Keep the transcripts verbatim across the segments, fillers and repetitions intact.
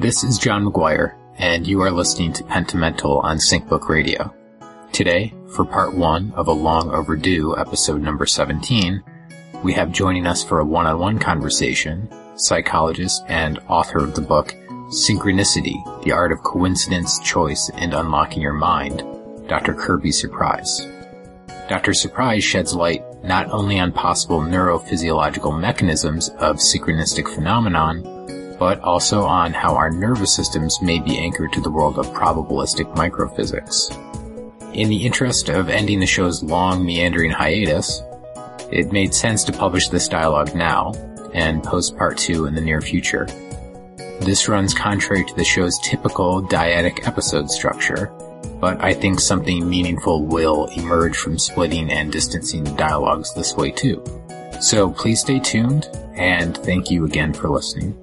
This is John McGuire, and you are listening to Pentamental on SyncBook Radio. Today, for part one of a long overdue episode number seventeen, we have joining us for a one-on-one conversation, psychologist and author of the book Synchronicity, The Art of Coincidence, Choice, and Unlocking Your Mind, Doctor Kirby Surprise. Doctor Surprise sheds light not only on possible neurophysiological mechanisms of synchronistic phenomenon, but also on how our nervous systems may be anchored to the world of probabilistic microphysics. In the interest of ending the show's long, meandering hiatus, it made sense to publish this dialogue now, and post part two in the near future. This runs contrary to the show's typical dyadic episode structure, but I think something meaningful will emerge from splitting and distancing the dialogues this way too. So please stay tuned, and thank you again for listening.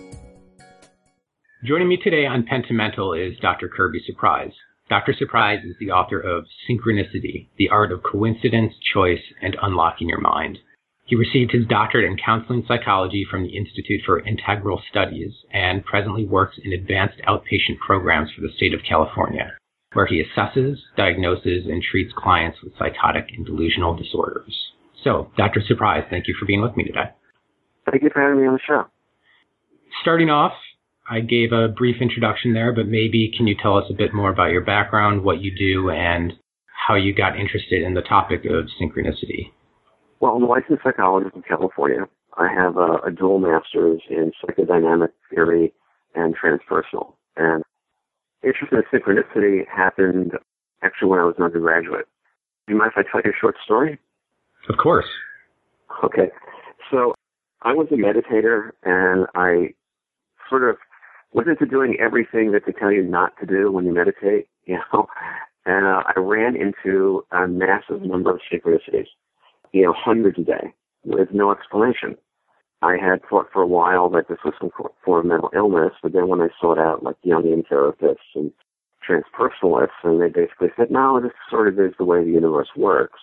Joining me today on Pentamental is Doctor Kirby Surprise. Doctor Surprise is the author of Synchronicity, The Art of Coincidence, Choice, and Unlocking Your Mind. He received his doctorate in counseling psychology from the Institute for Integral Studies and presently works in advanced outpatient programs for the state of California, where he assesses, diagnoses, and treats clients with psychotic and delusional disorders. So, Doctor Surprise, thank you for being with me today. Thank you for having me on the show. Starting off, I gave a brief introduction there, but maybe can you tell us a bit more about your background, what you do, and how you got interested in the topic of synchronicity? Well, I'm a licensed psychologist in California. I have a, a dual master's in psychodynamic theory and transpersonal. And interest in synchronicity happened actually when I was an undergraduate. Do you mind if I tell you a short story? Of course. Okay. So I was a meditator, and I sort of went into doing everything that they tell you not to do when you meditate, you know, and uh, I ran into a massive number of synchronicities, you know, hundreds a day with no explanation. I had thought for a while that this was some form of mental illness, but then when I sought out like Jungian therapists and transpersonalists, and they basically said, no, this sort of is the way the universe works,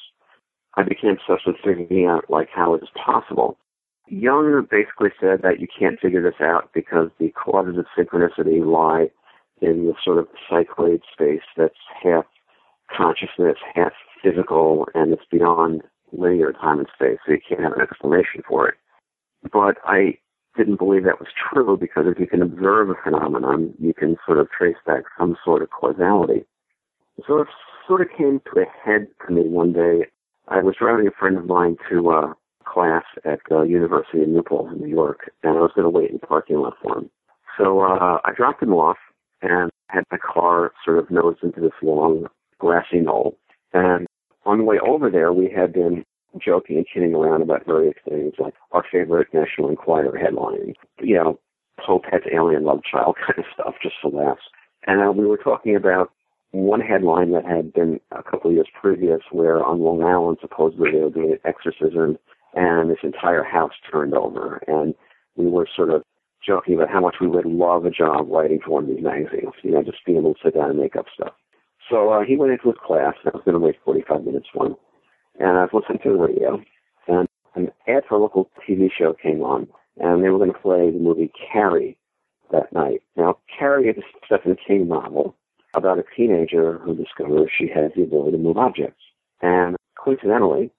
I became obsessed with figuring out like how it is possible. Jung basically said that you can't figure this out because the causes of synchronicity lie in the sort of cycloid space that's half consciousness, half physical, and it's beyond linear time and space, so you can't have an explanation for it. But I didn't believe that was true because if you can observe a phenomenon, you can sort of trace back some sort of causality. So it sort of came to a head for me one day. I was driving a friend of mine to uh, class at the University of Newport in New York, and I was going to wait in the parking lot for him. So uh, I dropped him off and had my car sort of nosed into this long grassy knoll. And on the way over there, we had been joking and kidding around about various things, like our favorite National Enquirer headline, you know, Pope has alien love child kind of stuff, just for laughs. And uh, we were talking about one headline that had been a couple of years previous where on Long Island, supposedly they were doing an exorcism, and this entire house turned over. And we were sort of joking about how much we would love a job writing for one of these magazines, you know, just being able to sit down and make up stuff. So uh, he went into his class, and I was going to wait forty-five minutes for him. And I was listening to the radio, and an ad for a local T V show came on, and they were going to play the movie Carrie that night. Now, Carrie is a Stephen King novel about a teenager who discovers she has the ability to move objects. And coincidentally,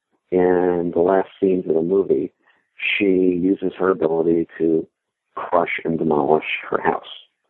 in the last scenes of the movie, she uses her ability to crush and demolish her house.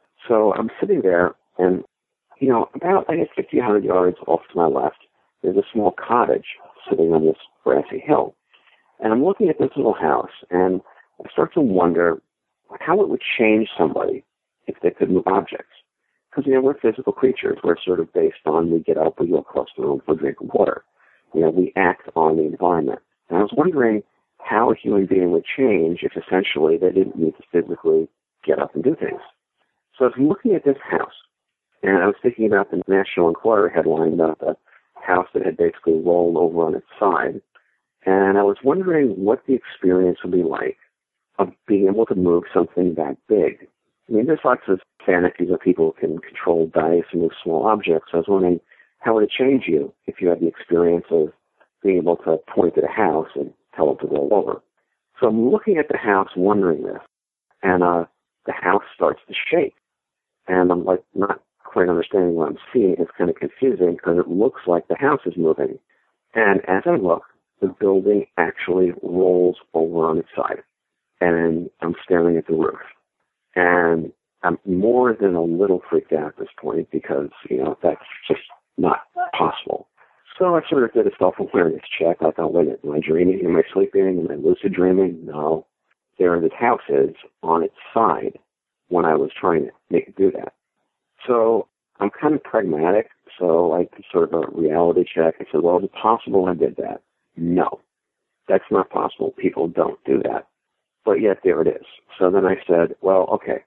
So I'm sitting there, and, you know, about, I guess, fifty, one hundred yards off to my left, there's a small cottage sitting on this grassy hill. And I'm looking at this little house, and I start to wonder how it would change somebody if they could move objects. Because, you know, we're physical creatures. We're sort of based on we get up, we go across the room for a drink of water. You know, we act on the environment. And I was wondering how a human being would change if essentially they didn't need to physically get up and do things. So I was looking at this house, and I was thinking about the National Enquirer headline about the house that had basically rolled over on its side. And I was wondering what the experience would be like of being able to move something that big. I mean, there's lots of fantasies of people who can control dice and move small objects. I was wondering, how would it change you if you had the experience of being able to point at a house and tell it to roll over? So I'm looking at the house wondering this, and uh, the house starts to shake. and I'm like not quite understanding what I'm seeing. It's kind of confusing because it looks like the house is moving. And as I look, the building actually rolls over on its side, and I'm staring at the roof. And I'm more than a little freaked out at this point because, you know, that's just not possible. So I sort of did a self-awareness check. I thought, wait a minute, am I dreaming? Am I sleeping? Am I lucid dreaming? No. There this house is on its side when I was trying to make it do that. So I'm kind of pragmatic. So I did sort of a reality check. I said, well, is it possible I did that? No, that's not possible. People don't do that. But yet there it is. So then I said, well, okay,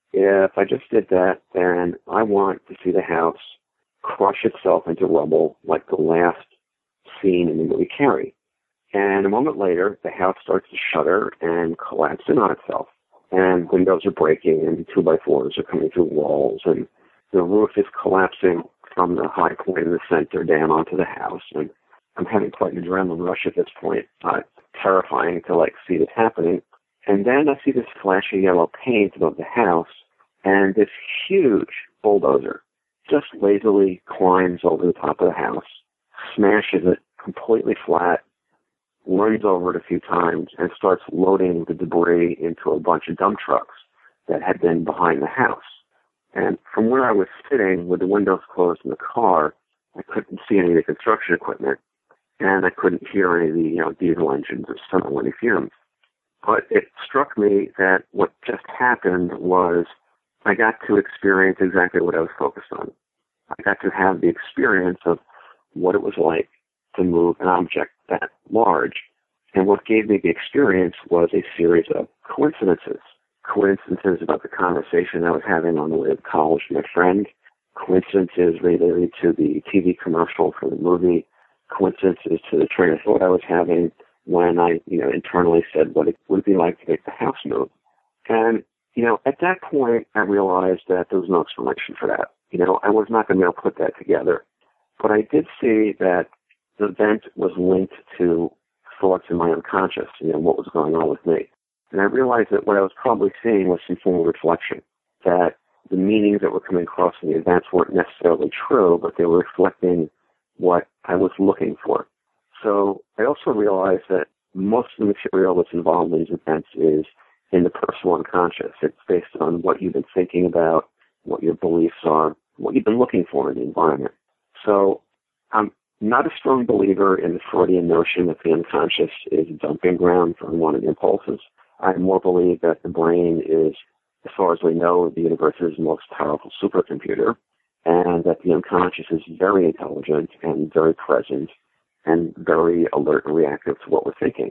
if I just did that, then I want to see the house crush itself into rubble like the last scene in the movie Carrie. And a moment later, the house starts to shudder and collapse in on itself. And windows are breaking and two-by-fours are coming through walls, and the roof is collapsing from the high point in the center down onto the house. And I'm having quite an adrenaline rush at this point. Uh, terrifying to, like, see this happening. And then I see this flash of yellow paint above the house, and this huge bulldozer just lazily climbs over the top of the house, smashes it completely flat, runs over it a few times, and starts loading the debris into a bunch of dump trucks that had been behind the house. And from where I was sitting with the windows closed in the car, I couldn't see any of the construction equipment, and I couldn't hear any of the, you know, diesel engines or smell any fumes. But it struck me that what just happened was I got to experience exactly what I was focused on. I got to have the experience of what it was like to move an object that large. And what gave me the experience was a series of coincidences. Coincidences about the conversation I was having on the way to college with my friend. Coincidences related to the T V commercial for the movie. Coincidences to the train of thought I was having when I, you know, internally said what it would be like to make the house move. And, you know, at that point, I realized that there was no explanation for that. You know, I was not going to be able to put that together. But I did see that the event was linked to thoughts in my unconscious, you know, what was going on with me. And I realized that what I was probably seeing was some form of reflection, that the meanings that were coming across in the events weren't necessarily true, but they were reflecting what I was looking for. So I also realized that most of the material that's involved in these events is in the personal unconscious. It's based on what you've been thinking about, what your beliefs are, what you've been looking for in the environment. So I'm not a strong believer in the Freudian notion that the unconscious is a dumping ground for unwanted impulses. I more believe that the brain is, as far as we know, the universe's most powerful supercomputer, and that the unconscious is very intelligent and very present and very alert and reactive to what we're thinking.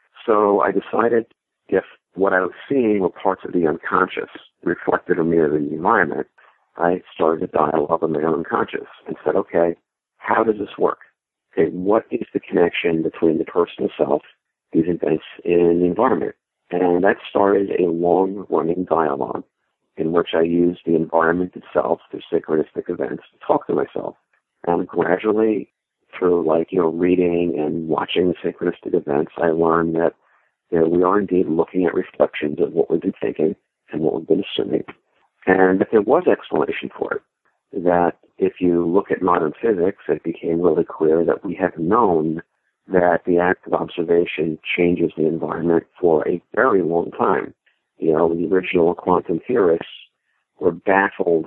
So I decided if what I was seeing were parts of the unconscious reflected or mirrored in the environment, I started a dialogue with my own unconscious and said, okay, how does this work? Okay, what is the connection between the personal self, these events, and the environment? And that started a long-running dialogue in which I used the environment itself, the synchronistic events, to talk to myself. And gradually, through like, you know, reading and watching the synchronistic events, I learned that, you know, we are indeed looking at reflections of what we've been thinking and what we've been assuming. And that there was explanation for it. That if you look at modern physics, it became really clear that we have known that the act of observation changes the environment for a very long time. You know, the original quantum theorists were baffled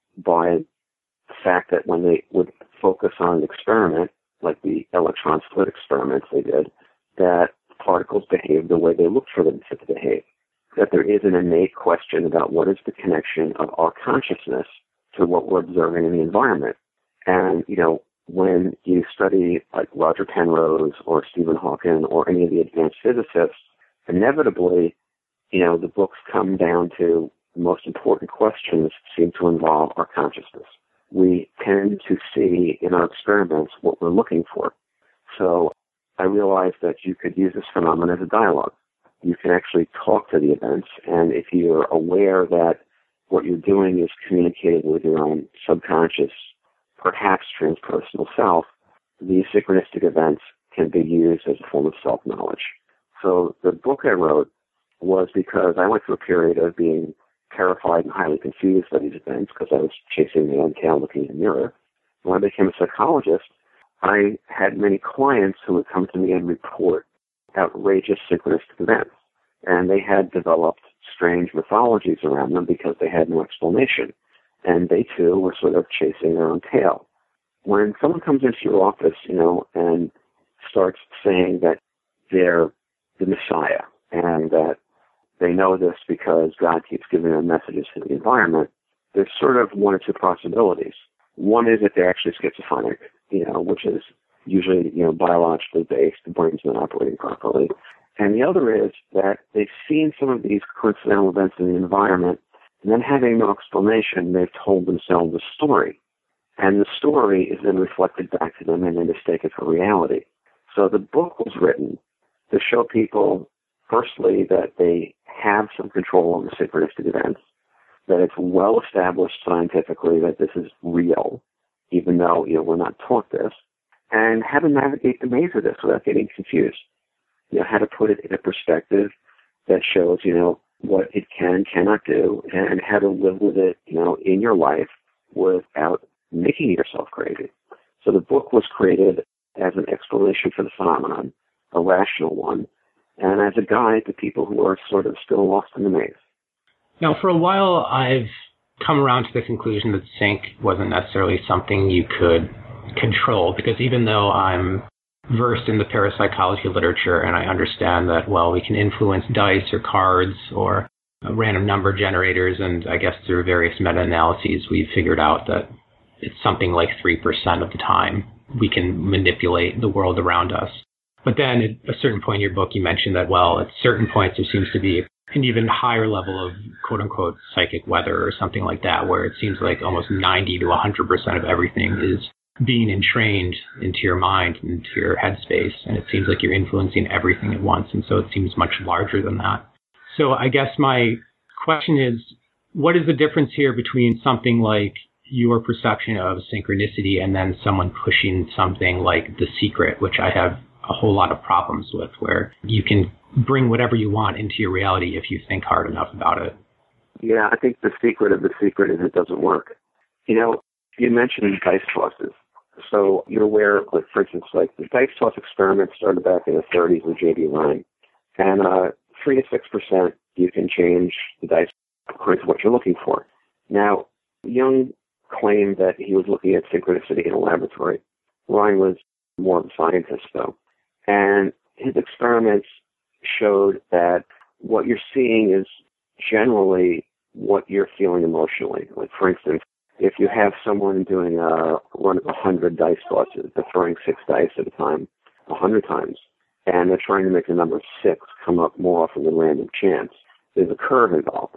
by the fact that when they would focus on an experiment, like the electron slit experiments they did, that particles behaved the way they looked for them to behave. That there is an innate question about what is the connection of our consciousness to what we're observing in the environment. And, you know, when you study like Roger Penrose or Stephen Hawking or any of the advanced physicists, inevitably, you know, the books come down to the most important questions seem to involve our consciousness. We tend to see in our experiments what we're looking for. So I realized that you could use this phenomenon as a dialogue. You can actually talk to the events, and if you're aware that what you're doing is communicating with your own subconscious, perhaps transpersonal self, these synchronistic events can be used as a form of self-knowledge. So the book I wrote was because I went through a period of being terrified and highly confused by these events because I was chasing my own tail looking in the mirror. When I became a psychologist, I had many clients who would come to me and report outrageous synchronistic events. And they had developed strange mythologies around them because they had no explanation. And they, too, were sort of chasing their own tail. When someone comes into your office, you know, and starts saying that they're the Messiah and that they know this because God keeps giving them messages to the environment, there's sort of one or two possibilities. One is that they're actually schizophrenic, you know, which is usually, you know, biologically based, the brain's not operating properly. And the other is that they've seen some of these coincidental events in the environment, and then having no explanation, they've told themselves a story. And the story is then reflected back to them, and they mistake it for reality. So the book was written to show people, firstly, that they have some control over synchronistic events, that it's well established scientifically that this is real, even though, you know, we're not taught this, and how to navigate the maze of this without getting confused. You know, how to put it in a perspective that shows, you know, what it can, cannot do, and how to live with it, you know, in your life without making yourself crazy. So the book was created as an explanation for the phenomenon, a rational one, and as a guide to people who are sort of still lost in the maze. Now, for a while, I've come around to the conclusion that sync wasn't necessarily something you could control, because even though I'm versed in the parapsychology literature and I understand that, well, we can influence dice or cards or uh, random number generators, and I guess through various meta-analyses, we've figured out that it's something like three percent of the time we can manipulate the world around us. But then at a certain point in your book, you mentioned that, well, at certain points there seems to be an even higher level of quote-unquote psychic weather or something like that, where it seems like almost ninety to one hundred percent of everything is being entrained into your mind, into your headspace, and it seems like you're influencing everything at once, and so it seems much larger than that. So I guess my question is, what is the difference here between something like your perception of synchronicity and then someone pushing something like The Secret, which I have a whole lot of problems with, where you can bring whatever you want into your reality if you think hard enough about it? Yeah, I think the secret of the secret is it doesn't work. You know, you mentioned dice tosses. So you're aware, like, for instance, like the dice toss experiment started back in the thirties with J D Ryan. And uh, three to six percent, you can change the dice according to what you're looking for. Now, Jung claimed that he was looking at synchronicity in a laboratory. Ryan was more of a scientist, though. And his experiments showed that what you're seeing is generally what you're feeling emotionally. Like, for instance, if you have someone doing a run of one hundred dice tosses, they're throwing six dice at a time, one hundred times, and they're trying to make the number six come up more often than random chance, there's a curve involved.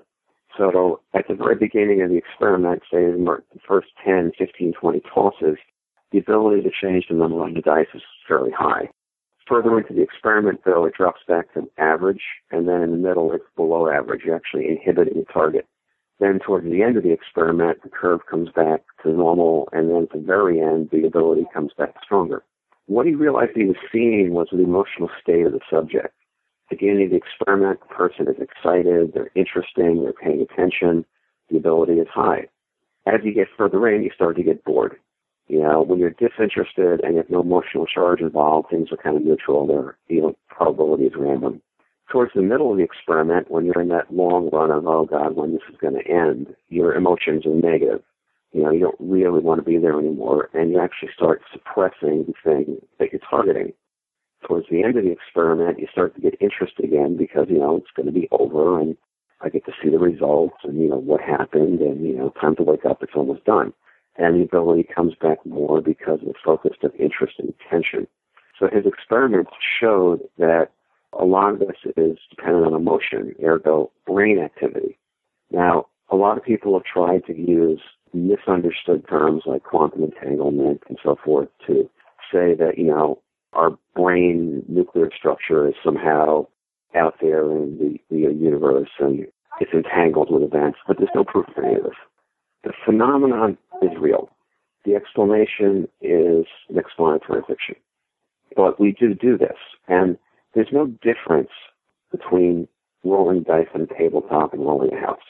So at the very beginning of the experiment, say the first ten, fifteen, twenty tosses, the ability to change the number on the dice is fairly high. Further into the experiment, though, it drops back to average, and then in the middle, it's below average. You're actually inhibiting the target. Then towards the end of the experiment, the curve comes back to normal, and then at the very end, the ability comes back stronger. What he realized he was seeing was the emotional state of the subject. At the beginning of the experiment, the person is excited, they're interesting, they're paying attention, the ability is high. As you get further in, you start to get bored. You know, when you're disinterested and you have no emotional charge involved, things are kind of neutral. Their, you know, probability is random. Towards the middle of the experiment, when you're in that long run of, oh God, when this is going to end, your emotions are negative. You know, you don't really want to be there anymore, and you actually start suppressing the thing that you're targeting. Towards the end of the experiment, you start to get interest again because, you know, it's going to be over, and I get to see the results and, you know, what happened, and, you know, time to wake up, it's almost done. And the ability comes back more because of the focus of interest and attention. So his experiments showed that a lot of this is dependent on emotion, ergo brain activity. Now, a lot of people have tried to use misunderstood terms like quantum entanglement and so forth to say that, you know, our brain nuclear structure is somehow out there in the, the universe and it's entangled with events, but there's no proof of any of this. The phenomenon is real. The explanation is an explanatory fiction. But we do do this, and there's no difference between rolling dice on a tabletop and rolling a house.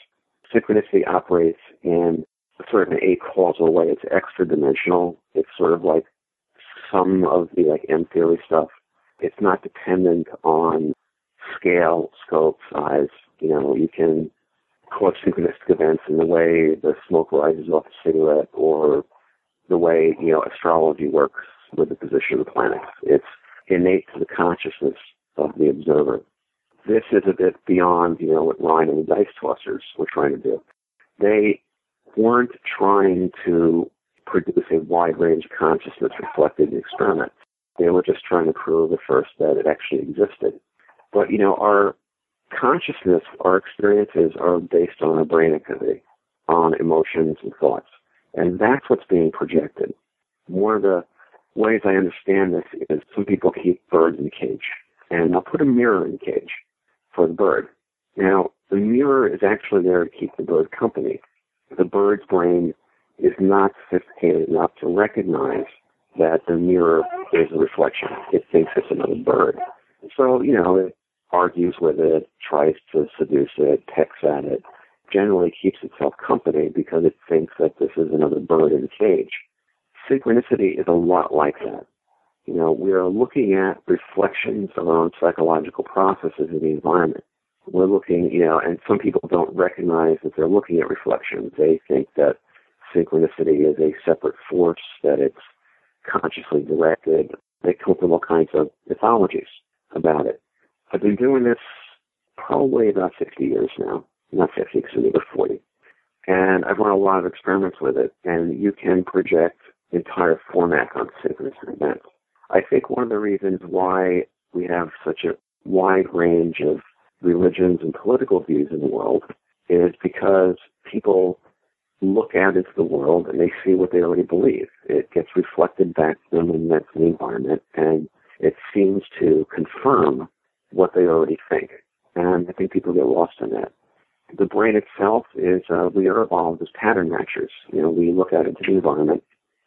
synchronicity operates in sort of an a-causal way. It's extra-dimensional. It's sort of like some of the like M-theory stuff. It's not dependent on scale, scope, size. You know, you can cause synchronistic events in the way the smoke rises off a cigarette or the way, you know, astrology works with the position of the planets. It's innate to the consciousness of the observer. This is a bit beyond, you know, what Ryan and the dice tossers were trying to do. They weren't trying to produce a wide range of consciousness reflected in the experiment. They were just trying to prove at first that it actually existed. But, you know, our consciousness, our experiences are based on our brain activity, on emotions and thoughts. And that's what's being projected. One of the ways I understand this is some people keep birds in a cage, and they'll put a mirror in the cage for the bird. Now, the mirror is actually there to keep the bird company. The bird's brain is not sophisticated enough to recognize that the mirror is a reflection. It thinks it's another bird. So, you know, it argues with it, tries to seduce it, pecks at it, generally keeps itself company because it thinks that this is another bird in the cage. Synchronicity is a lot like that. You know, we are looking at reflections of our own psychological processes in the environment. We're looking, you know, and some people don't recognize that they're looking at reflections. They think that synchronicity is a separate force, that it's consciously directed. They come up with all kinds of mythologies about it. I've been doing this probably about fifty years now. Not fifty, because maybe forty. And I've run a lot of experiments with it, and you can project entire format on synchronous events. I think one of the reasons why we have such a wide range of religions and political views in the world is because people look out into the world and they see what they already believe. It gets reflected back to them in the environment, and it seems to confirm what they already think. And I think people get lost in that. The brain itself is, uh, we are evolved as pattern matchers. You know, we look out into the environment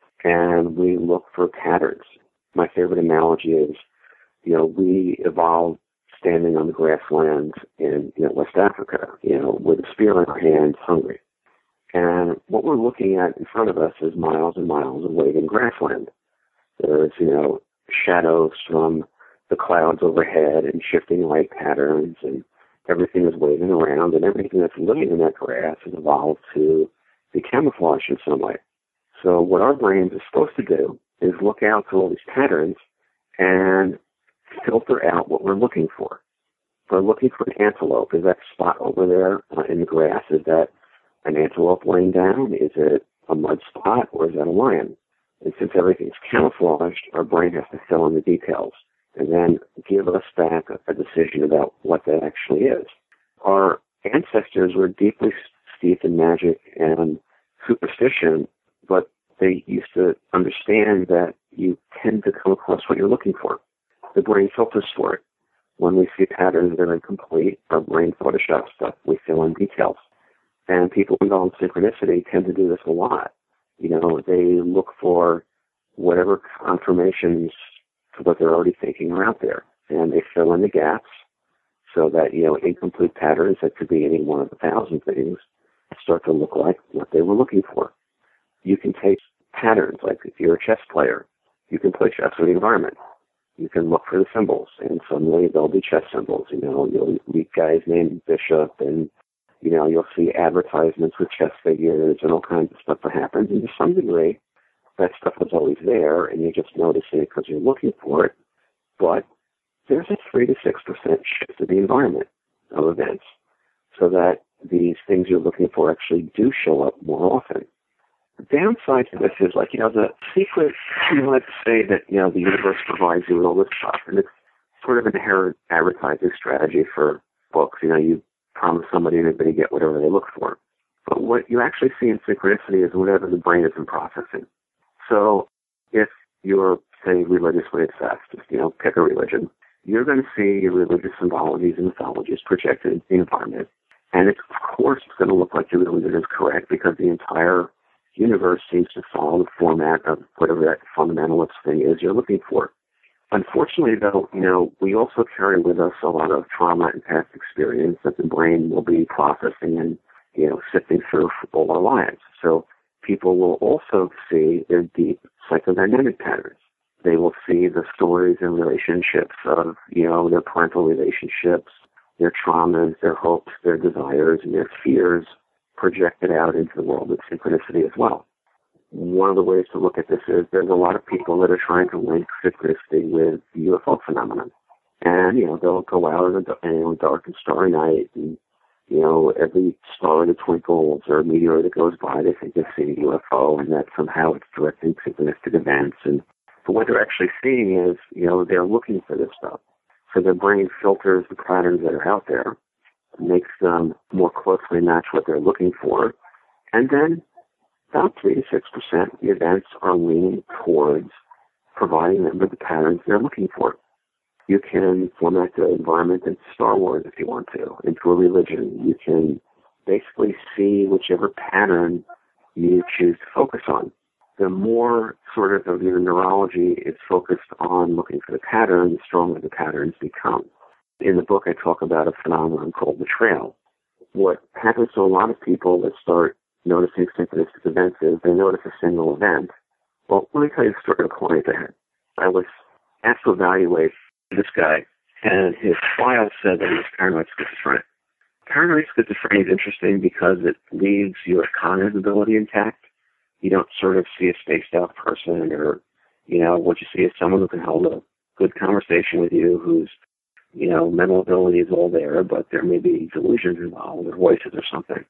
and we look for patterns. My favorite analogy is, you know, we evolved standing on the grasslands in, you know, West Africa, you know, with a spear in our hands, hungry. And what we're looking at in front of us is miles and miles of waving grassland. There's, you know, shadows from the clouds overhead and shifting light patterns, and everything is waving around, and everything that's living in that grass has evolved to be camouflaged in some way. So what our brains are supposed to do is look out to all these patterns and filter out what we're looking for. If we're looking for an antelope, is that spot over there uh, in the grass, is that an antelope laying down? Is it a mud spot, or is that a lion? And since everything's camouflaged, our brain has to fill in the details and then give us back a decision about what that actually is. Our ancestors were deeply steeped in magic and superstition, but they used to understand that you tend to come across what you're looking for. The brain filters for it. When we see patterns that are incomplete, our brain photoshops stuff. We fill in details. And people involved in synchronicity tend to do this a lot. You know, they look for whatever confirmations to what they're already thinking are out there. And they fill in the gaps so that, you know, incomplete patterns that could be any one of a thousand things start to look like what they were looking for. You can take patterns, like if you're a chess player, you can play chess in the environment. You can look for the symbols, and suddenly there'll be chess symbols. You know, you'll meet guys named Bishop, and, you know, you'll see advertisements with chess figures and all kinds of stuff that happens. And to some degree, that stuff was always there, and you're just noticing it because you're looking for it. But there's a three to six percent shift in the environment of events, so that these things you're looking for actually do show up more often. The downside to this is, like, you know, the secret, you know, let's say that, you know, the universe provides you with all this stuff, and it's sort of an inherent advertising strategy for books. You know, you promise somebody and they're going to get whatever they look for. But what you actually see in synchronicity is whatever the brain isn't processing. So if you're, say, religiously obsessed, just, you know, pick a religion, you're going to see religious symbologies and mythologies projected in the environment. And it's, of course, it's going to look like your religion is correct because the entire universe seems to follow the format of whatever that fundamentalist thing is you're looking for. Unfortunately, though, you know, we also carry with us a lot of trauma and past experience that the brain will be processing and you know, sifting through all our lives. So people will also see their deep psychodynamic patterns. They will see the stories and relationships of, you know, their parental relationships, their traumas, their hopes, their desires, and their fears projected out into the world of synchronicity as well. One of the ways to look at this is there's a lot of people that are trying to link synchronicity with the U F O phenomenon. And, you know, they'll go out on a you know, dark and starry night, and, you know, every star that twinkles or meteor that goes by, they think they've seen a U F O, and that somehow it's directing synchronistic events. And but what they're actually seeing is, you know, they're looking for this stuff. So their brain filters the patterns that are out there, makes them more closely match what they're looking for, and then about three to six percent of the events are leaning towards providing them with the patterns they're looking for. You can format the environment into Star Wars if you want to, into a religion. You can basically see whichever pattern you choose to focus on. The more sort of of your neurology is focused on looking for the pattern, the stronger the patterns become. In the book, I talk about a phenomenon called the trail. What happens to a lot of people that start noticing synchronistic events is they notice a single event. Well, let me tell you the story of a client I had. I was asked to evaluate this guy, and his file said that he was paranoid schizophrenic. Paranoid schizophrenia is interesting because it leaves your cognitive ability intact. You don't sort of see a spaced-out person, or, you know, what you see is someone who can hold a good conversation with you, whose, you know, mental ability is all there, but there may be delusions involved or voices or something.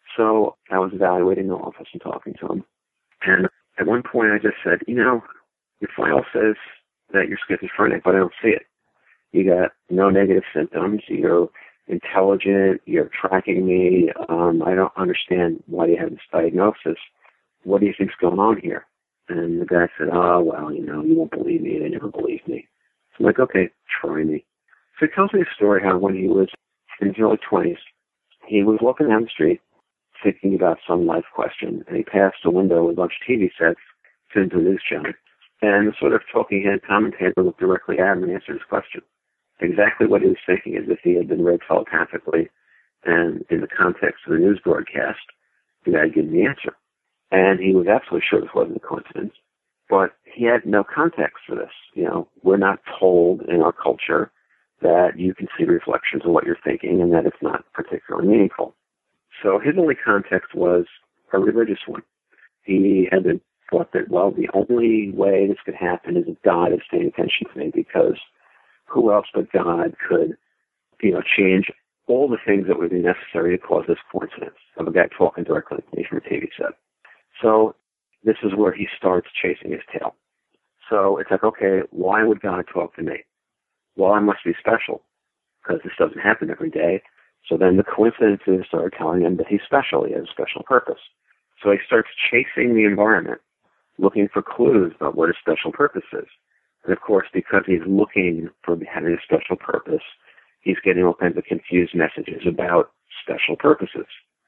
So I was evaluating the office and talking to him. And at one point I just said, you know, your file says that you're schizophrenic, but I don't see it. You got no negative symptoms. You're intelligent. You're tracking me. Um, I don't understand why you have this diagnosis. What do you think's going on here? And the guy said, oh, well, you know, you won't believe me. They never believed me. So I'm like, okay, try me. So he tells me a story how when he was in his early twenties, he was walking down the street thinking about some life question, and he passed a window with a bunch of T V sets tuned to the news channel. And the sort of talking head commentator looked directly at him and answered his question. Exactly what he was thinking, as if he had been read telepathically, and in the context of the news broadcast, the guy gave him the answer. And he was absolutely sure this wasn't a coincidence, but he had no context for this. You know, we're not told in our culture that you can see reflections of what you're thinking and that it's not particularly meaningful. So his only context was a religious one. He had been thought that, well, the only way this could happen is if God is paying attention to me, because who else but God could, you know, change all the things that would be necessary to cause this coincidence of a guy talking directly to me from a T V set. So this is where he starts chasing his tail. So it's like, okay, why would God talk to me? Well, I must be special, because this doesn't happen every day. So then the coincidences start telling him that he's special. He has a special purpose. So he starts chasing the environment, looking for clues about what his special purpose is. And of course, because he's looking for having a special purpose, he's getting all kinds of confused messages about special purposes.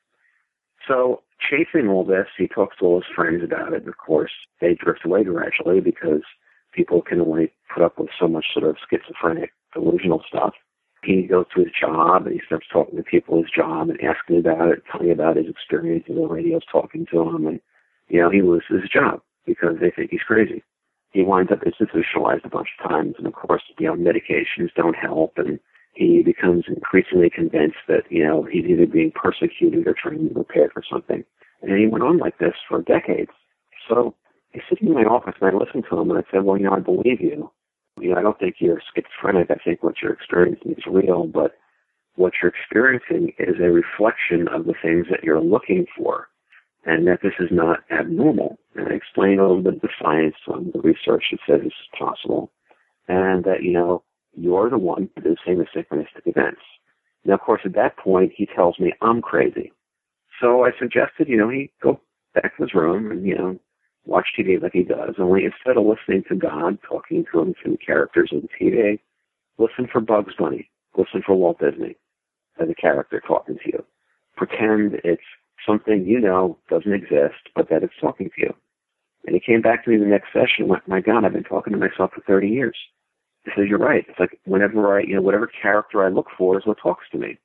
So chasing all this, he talks to all his friends about it. And of course, they drift away gradually because people can only put up with so much sort of schizophrenic, delusional stuff. He goes to his job and he starts talking to people at his job and asking about it, telling about his experiences on radio's talking to him. And, you know, he loses his job because they think he's crazy. He winds up institutionalized a bunch of times. And of course, you know, medications don't help. And he becomes increasingly convinced that, you know, he's either being persecuted or trying to be prepared for something. And he went on like this for decades. So he's sitting in my office and I listened to him and I said, well, you know, I believe you. You know, I don't think you're schizophrenic. I think what you're experiencing is real, but what you're experiencing is a reflection of the things that you're looking for, and that this is not abnormal. And I explained a little bit of the science on the research that says this is possible, and that, you know, you're the one producing the synchronistic events. Now, of course, at that point, he tells me I'm crazy. So I suggested, you know, he go back to his room and, you know, watch T V like he does, only instead of listening to God talking to him through the characters of the T V, listen for Bugs Bunny, listen for Walt Disney as a character talking to you. Pretend it's something you know doesn't exist, but that it's talking to you. And he came back to me the next session and went, my God, I've been talking to myself for thirty years. He says, you're right. It's like whenever I, you know, whatever character I look for is what talks to me.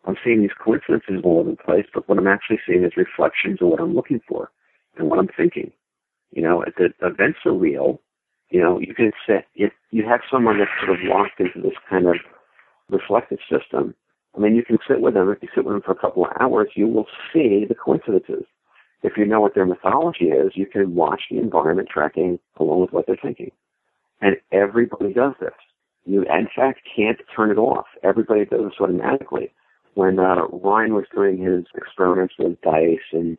I'm seeing these coincidences all over the place, but what I'm actually seeing is reflections of what I'm looking for and what I'm thinking. You know, the events are real. You know, you can sit, if you have someone that's sort of locked into this kind of reflective system, I mean, you can sit with them. If you sit with them for a couple of hours, you will see the coincidences. If you know what their mythology is, you can watch the environment tracking along with what they're thinking. And everybody does this. You, in fact, can't turn it off. Everybody does this automatically. When uh, Ryan was doing his experiments with dice and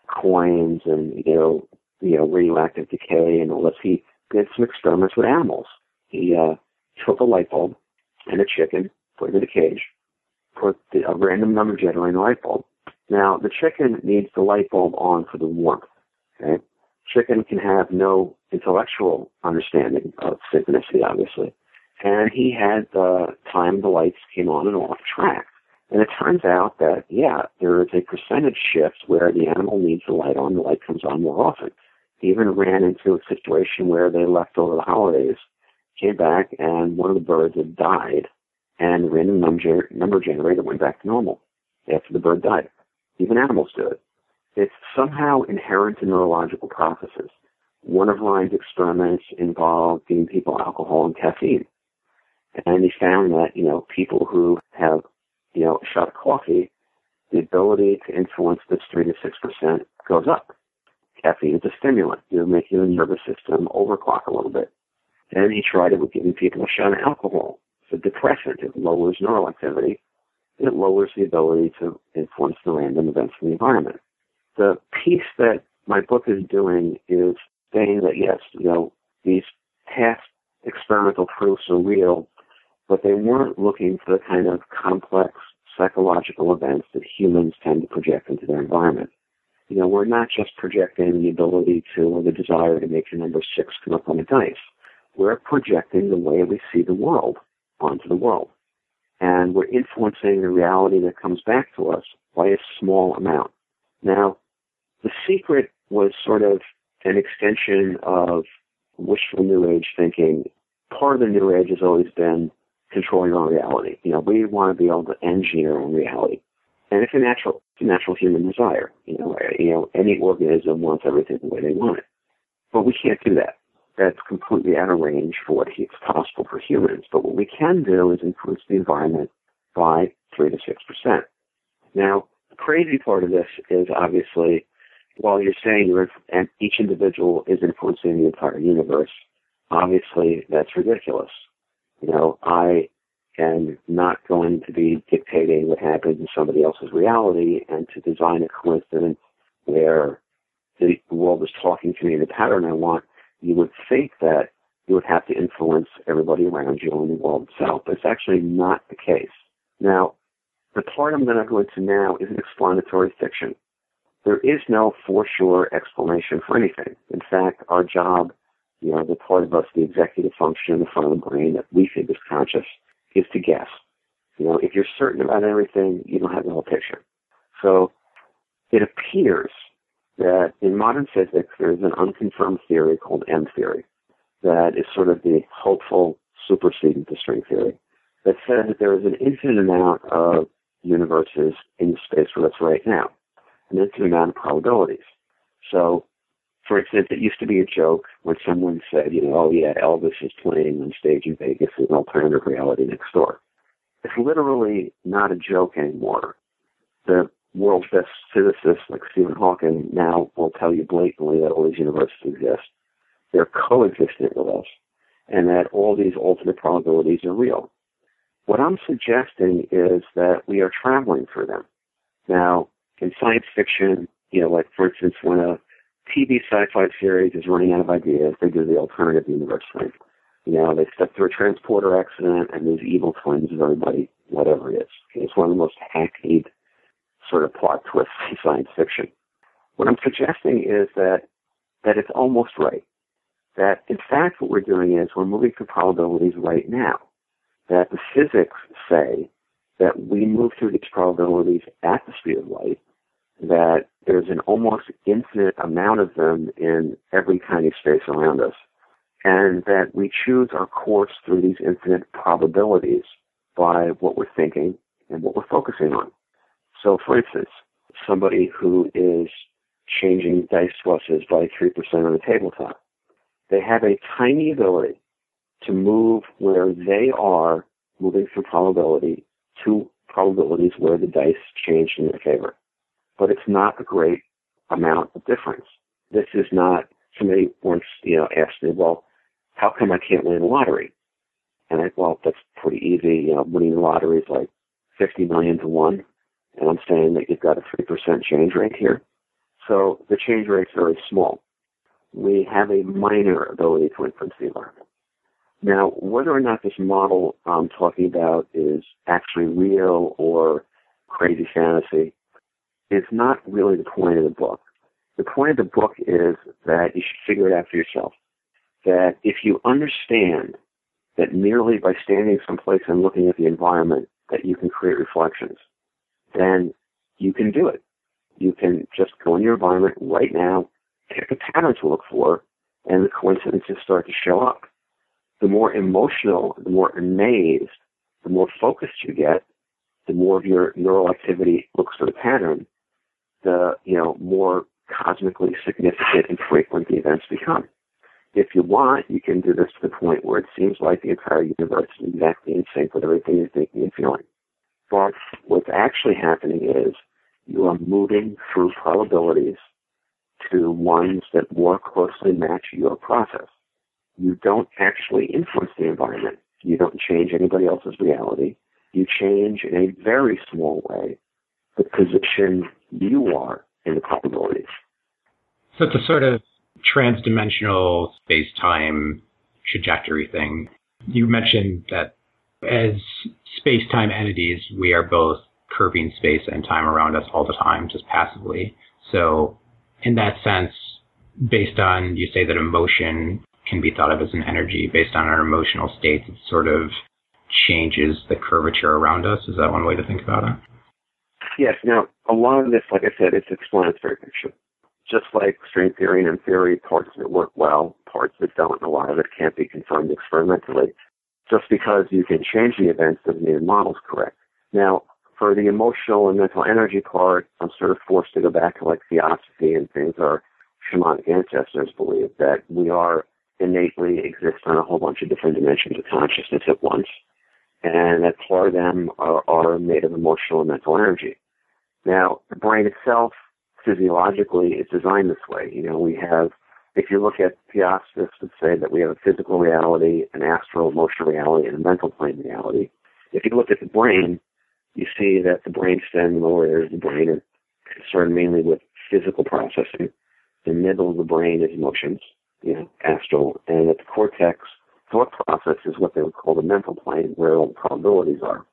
coins and, you know, you know, radioactive decay and all this, he did some experiments with animals. He uh, took a light bulb and a chicken, put it in a cage, put the, a random number generator in the light bulb. Now, the chicken needs the light bulb on for the warmth. Okay? Chicken can have no intellectual understanding of synchronicity, obviously. And he had the time the lights came on and off tracked. And it turns out that, yeah, there is a percentage shift where the animal needs the light on, the light comes on more often. He even ran into a situation where they left over the holidays, came back, and one of the birds had died, and the random number, number generator went back to normal after the bird died. Even animals do it. It's somehow inherent in neurological processes. One of Ryan's experiments involved giving people alcohol and caffeine. And he found that, you know, people who have, you know, a shot of coffee, the ability to influence this three to six percent goes up. Caffeine is a stimulant. It'll make your nervous system overclock a little bit. And he tried it with giving people a shot of alcohol. It's a depressant. It lowers neural activity. It lowers the ability to influence the random events in the environment. The piece that my book is doing is saying that, yes, you know, these past experimental proofs are real, but they weren't looking for the kind of complex psychological events that humans tend to project into their environment. You know, we're not just projecting the ability to or the desire to make the number six come up on a dice. We're projecting the way we see the world onto the world. And we're influencing the reality that comes back to us by a small amount. Now, the secret was sort of an extension of wishful New Age thinking. Part of the New Age has always been controlling our reality. You know, we want to be able to engineer our own reality. And it's a natural, it's a natural human desire. You know, you know, any organism wants everything the way they want it. But we can't do that. That's completely out of range for what is possible for humans. But what we can do is influence the environment by three to six percent. Now, the crazy part of this is obviously, while you're saying you're, and each individual is influencing the entire universe, obviously that's ridiculous. You know, I am not going to be dictating what happens in somebody else's reality and to design a coincidence where the world is talking to me in the pattern I want. You would think that you would have to influence everybody around you and the world itself, but it's actually not the case. Now, the part I'm going to go into now is an explanatory fiction. There is no for sure explanation for anything. In fact, our job, you know, the part of us, the executive function in the front of the brain that we think is conscious, is to guess. You know, if you're certain about everything, you don't have the whole picture. So it appears that in modern physics, there's an unconfirmed theory called M theory that is sort of the hopeful supersedent to string theory that says that there is an infinite amount of universes in the space where it's right now, an infinite amount of probabilities. So, for instance, it used to be a joke when someone said, you know, oh yeah, Elvis is playing on stage in Vegas in an alternative reality next door. It's literally not a joke anymore. The world's best physicists like Stephen Hawking now will tell you blatantly that all these universes exist. They're coexistent with us, and that all these alternate probabilities are real. What I'm suggesting is that we are traveling through them. Now, in science fiction, you know, like for instance, when a T V sci-fi series is running out of ideas, they do the alternative universe thing. You know, they step through a transporter accident and there's evil twins of everybody, whatever it is. It's one of the most hackneyed sort of plot twists in science fiction. What I'm suggesting is that that it's almost right. That, in fact, what we're doing is we're moving through probabilities right now. That the physics say that we move through these probabilities at the speed of light, that there's an almost infinite amount of them in every tiny space around us, and that we choose our course through these infinite probabilities by what we're thinking and what we're focusing on. So, for instance, somebody who is changing dice flushes by three percent on the tabletop, they have a tiny ability to move where they are moving from probability to probabilities where the dice change in their favor. But it's not a great amount of difference. This is not, somebody once, you know, asked me, well, how come I can't win the lottery? And I, well, that's pretty easy. You know, winning the lottery is like fifty million to one. And I'm saying that you've got a three percent change rate here. So the change rate's very small. We have a minor ability to influence the environment. Now, whether or not this model I'm talking about is actually real or crazy fantasy is not really the point of the book. The point of the book is that you should figure it out for yourself. That if you understand that merely by standing someplace and looking at the environment that you can create reflections, then you can do it. You can just go in your environment right now, pick a pattern to look for, and the coincidences start to show up. The more emotional, the more amazed, the more focused you get, the more of your neural activity looks for the pattern, the, you know, more cosmically significant and frequent the events become. If you want, you can do this to the point where it seems like the entire universe is exactly in sync with everything you're thinking and feeling. But what's actually happening is you are moving through probabilities to ones that more closely match your process. You don't actually influence the environment. You don't change anybody else's reality. You change in a very small way the position you are in the probabilities. So it's a sort of transdimensional space-time trajectory thing. You mentioned that as space-time entities, we are both curving space and time around us all the time, just passively. So in that sense, based on, you say that emotion can be thought of as an energy, based on our emotional states, it sort of changes the curvature around us. Is that one way to think about it? Yes. Now, a lot of this, like I said, it's explanatory fiction. Just like string theory and in theory, parts of it work well, parts that don't, and a lot of it can't be confirmed experimentally. Just because you can change the events doesn't mean the model's correct. Now, for the emotional and mental energy part, I'm sort of forced to go back to like theosophy and things. Our shamanic ancestors believe that we are innately exist on a whole bunch of different dimensions of consciousness at once, and that part of them are, are made of emotional and mental energy. Now, the brain itself, physiologically, is designed this way. You know, we have, if you look at theosophists that say that we have a physical reality, an astral emotional reality, and a mental plane reality. If you look at the brain, you see that the brainstem and lower areas of the brain are concerned mainly with physical processing. The middle of the brain is emotions, you know, astral, and at the cortex, thought process is what they would call the mental plane, where all the probabilities are.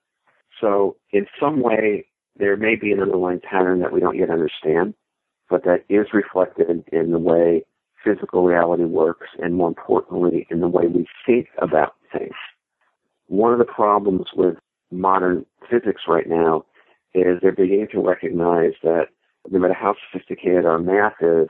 So in some way, there may be an underlying pattern that we don't yet understand, but that is reflected in the way physical reality works, and more importantly, in the way we think about things. One of the problems with modern physics right now is they're beginning to recognize that no matter how sophisticated our math is,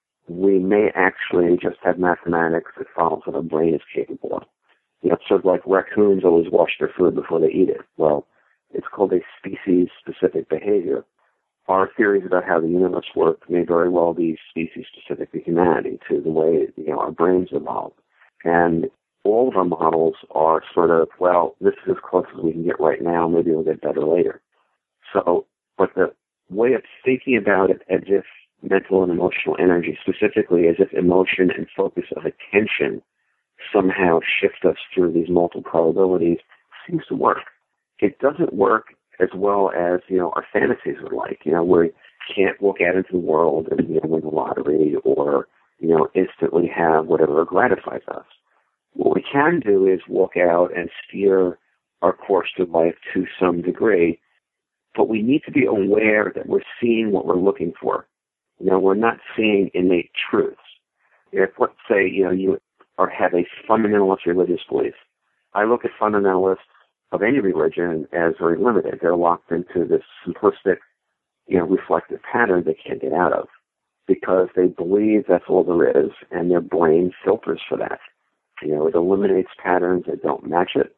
we may actually just have mathematics that follows what our brain is capable of. You know, it's sort of like raccoons always wash their food before they eat it. Well, it's called a species-specific behavior. Our theories about how the universe works may very well be species-specific to humanity, to the way, you know, our brains evolve. And all of our models are sort of, well, this is as close as we can get right now, maybe we'll get better later. So, but the way of thinking about it as if mental and emotional energy, specifically as if emotion and focus of attention somehow shift us through these multiple probabilities, seems to work. It doesn't work as well as, you know, our fantasies would like, you know, where we can't walk out into the world and, you know, win the lottery or, you know, instantly have whatever gratifies us. What we can do is walk out and steer our course through life to some degree, but we need to be aware that we're seeing what we're looking for. You know, we're not seeing innate truths. If, let's say, you know, you or have a fundamentalist religious belief, I look at fundamentalists of any religion as very limited. They're locked into this simplistic, you know, reflective pattern they can't get out of because they believe that's all there is, and their brain filters for that. You know, it eliminates patterns that don't match it,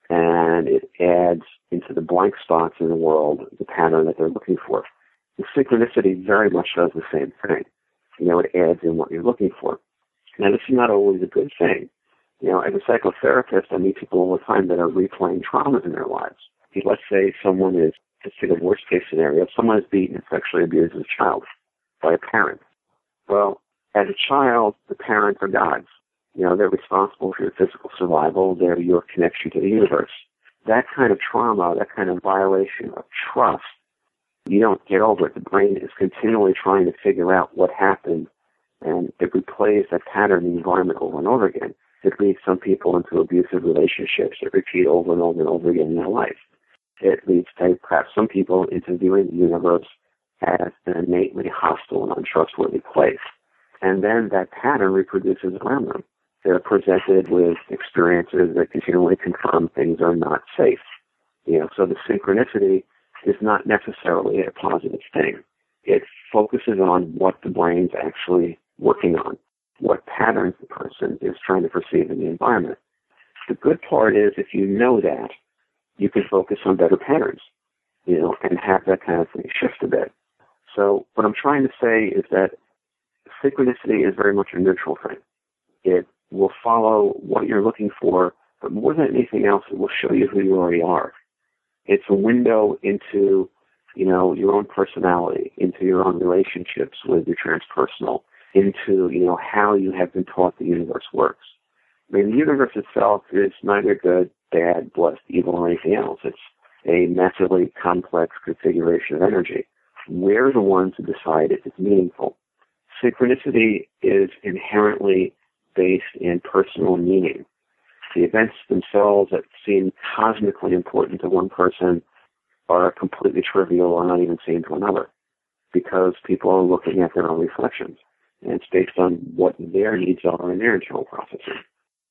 and it adds into the blank spots in the world the pattern that they're looking for. The synchronicity very much does the same thing. You know, it adds in what you're looking for. Now, this is not always a good thing. You know, as a psychotherapist, I meet people all the time that are replaying traumas in their lives. Let's say someone is, let's take a worst case scenario, someone is beaten and sexually abused as a child by a parent. Well, as a child, the parents are gods. You know, they're responsible for your physical survival. They're your connection to the universe. That kind of trauma, that kind of violation of trust, you don't get over it. The brain is continually trying to figure out what happened, and it replays that pattern in the environment over and over again. It leads some people into abusive relationships that repeat over and over and over again in their life. It leads to perhaps some people into viewing the universe as an innately hostile and untrustworthy place. And then that pattern reproduces around them. They're presented with experiences that continually confirm things are not safe. You know, so the synchronicity is not necessarily a positive thing. It focuses on what the brain's actually working on, what patterns the person is trying to perceive in the environment. The good part is if you know that, you can focus on better patterns, you know, and have that kind of thing shift a bit. So what I'm trying to say is that synchronicity is very much a neutral thing. It will follow what you're looking for, but more than anything else, it will show you who you already are. It's a window into, you know, your own personality, into your own relationships with your transpersonal, into, you know, how you have been taught the universe works. I mean, the universe itself is neither good, bad, blessed, evil, or anything else. It's a massively complex configuration of energy. We're the ones who decide if it's meaningful. Synchronicity is inherently based in personal meaning. The events themselves that seem cosmically important to one person are completely trivial or not even seen to another because people are looking at their own reflections. And it's based on what their needs are in their internal processing.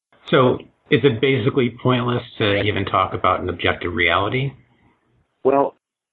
So is it basically pointless to even talk about an objective reality? Well,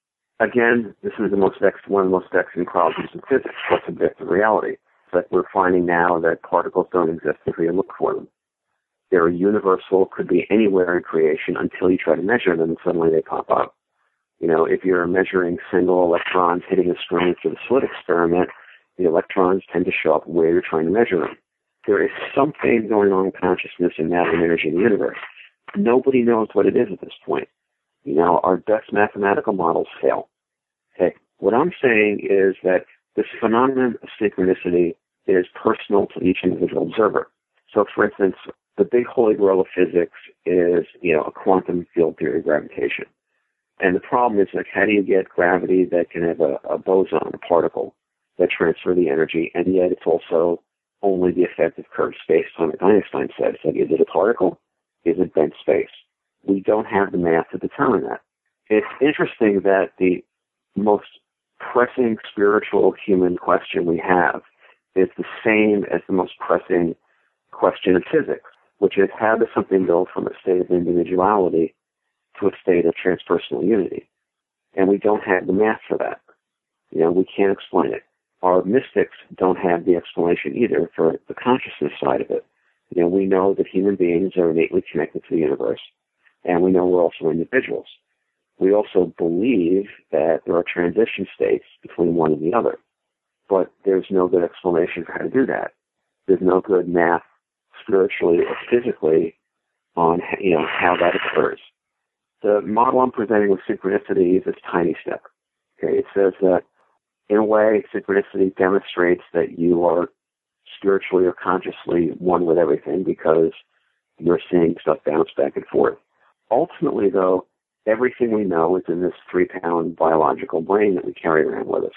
again, this is the most vex- one of the most vexing problems in physics. What's objective reality? But we're finding now that particles don't exist if we look for them. They're universal, could be anywhere in creation until you try to measure them and suddenly they pop up. You know, if you're measuring single electrons hitting a string for the slit experiment, the electrons tend to show up where you're trying to measure them. There is something going on in consciousness and matter and energy in the universe. Nobody knows what it is at this point. You know, our best mathematical models fail. Okay. What I'm saying is that this phenomenon of synchronicity is personal to each individual observer. So, for instance, the big holy grail of physics is, you know, a quantum field theory of gravitation. And the problem is, like, how do you get gravity that can have a, a boson, a particle, that transfer the energy, and yet it's also only the effect of curved space-time, like Einstein said. It's like, is it a particle? Is it bent space? We don't have the math to determine that. It's interesting that the most pressing spiritual human question we have is the same as the most pressing question in physics, which is how does something go from a state of individuality to a state of transpersonal unity? And we don't have the math for that. You know, we can't explain it. Our mystics don't have the explanation either for the consciousness side of it. You know, we know that human beings are innately connected to the universe, and we know we're also individuals. We also believe that there are transition states between one and the other, but there's no good explanation for how to do that. There's no good math, spiritually or physically, on, you know, how that occurs. The model I'm presenting with synchronicity is this tiny step. Okay, it says that in a way, synchronicity demonstrates that you are spiritually or consciously one with everything because you're seeing stuff bounce back and forth. Ultimately, though, everything we know is in this three-pound biological brain that we carry around with us.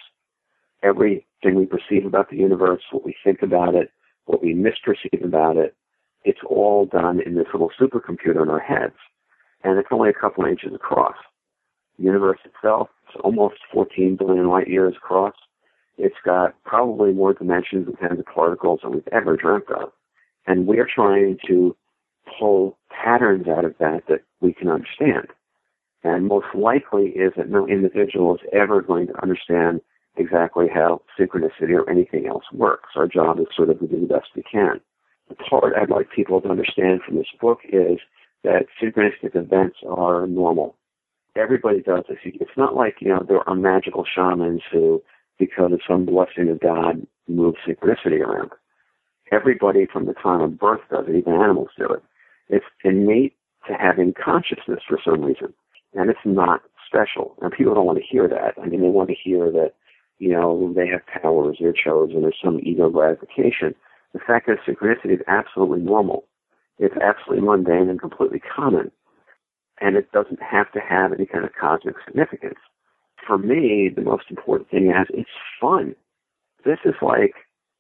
Everything we perceive about the universe, what we think about it, what we misperceive about it, it's all done in this little supercomputer in our heads. And it's only a couple of inches across. The universe itself is almost fourteen billion light years across. It's got probably more dimensions and kinds of particles than we've ever dreamt of. And we're trying to pull patterns out of that that we can understand. And most likely is that no individual is ever going to understand exactly how synchronicity or anything else works. Our job is sort of to do the best we can. The part I'd like people to understand from this book is that synchronistic events are normal. Everybody does this. It's not like, you know, there are magical shamans who, because of some blessing of God, move synchronicity around. Everybody from the time of birth does it. Even animals do it. It's innate to having consciousness for some reason, and it's not special. And people don't want to hear that. I mean, they want to hear that, you know, they have powers, they're chosen, there's some ego gratification. The fact that synchronicity is absolutely normal. It's absolutely mundane and completely common. And it doesn't have to have any kind of cosmic significance. For me, the most important thing is it's fun. This is like